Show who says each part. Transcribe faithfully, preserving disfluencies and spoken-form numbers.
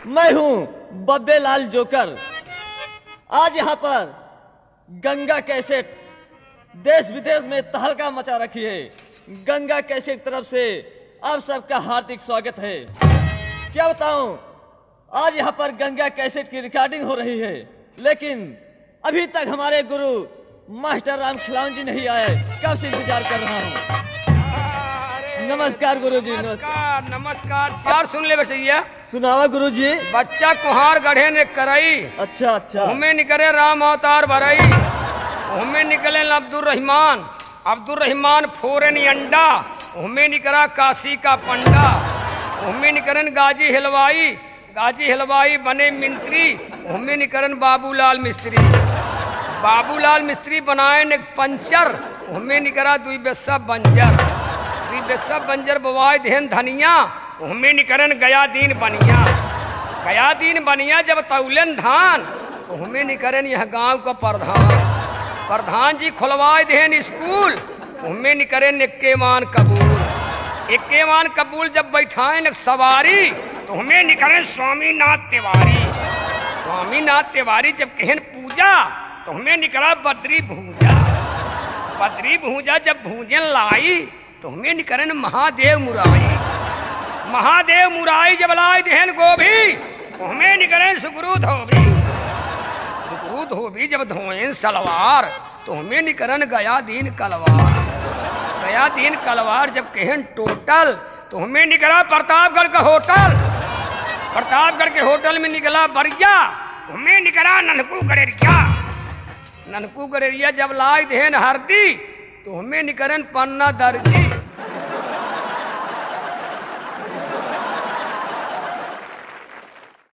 Speaker 1: मैं हूं बब्बे लाल जोकर। आज यहाँ पर गंगा कैसेट देश विदेश में तहलका मचा रखी है। गंगा कैसेट तरफ से आप सबका हार्दिक स्वागत है। क्या बताऊं, आज यहाँ पर गंगा कैसेट की रिकॉर्डिंग हो रही है, लेकिन अभी तक हमारे गुरु मास्टर राम खिलावन जी नहीं आए। कब से इंतजार कर रहा हूँ। नमस्कार गुरु जी।
Speaker 2: नमस्कार नमस्कार। चार सुन ले बचैया।
Speaker 1: सुनावा गुरु जी।
Speaker 2: बच्चा कुहार गढ़े ने करई।
Speaker 1: अच्छा अच्छा।
Speaker 2: उनमें निकले राम अवतार भरई। उनमें निकले अब्दुल रहमान। अब्दुल रहमान फोरन अंडा। उनमें निकला काशी का पंडा। उनमें निकलन गाजी हलवाई। गाजी हलवाई बने मंत्री। उनमें निकलन बाबूलाल मिस्त्री। बाबूलाल मिस्त्री बनाए ने पंचर। उनमें निकला दुई बेसा बंजर। दुई बेसा बंजर बवाए धेन धनिया। उनमें निकलन गया दीन बनिया। गया दीन बनिया जब तौलन धान। उनमें निकलन यह गांव का प्रधान। प्रधान जी खुलवाए देन स्कूल। उनमें निकलन इक्केवान कबूल। इक्केवान कबूल जब बैठाए न सवारी, तो हमें निकले स्वामीनाथ तिवारी। स्वामीनाथ तिवारी जब कहन पूजा, तो हमें निकला बद्री भूजा। बद्री भूजा जब भूजन लाई, तो हमें निकलन महादेव मुराई। महादेव मुराई जब लाई देहन गोभी, तो हमें निकले सुगुरु धोबी। सुगुरु धोबी जब धोएन सलवार, तो हमें निकलन गया दीन कलवार। गया दीन कलवार जब कहन टोटल, तो हमें निकला प्रतापगढ़ का होटल। प्रतापगढ़ के होटल में निकला बरिया। हमें निकला ननकू गड़ेरिया। ननकू गड़ेरिया जब लाई देन हरदी, तो हमें निकलन पन्ना दर्जी।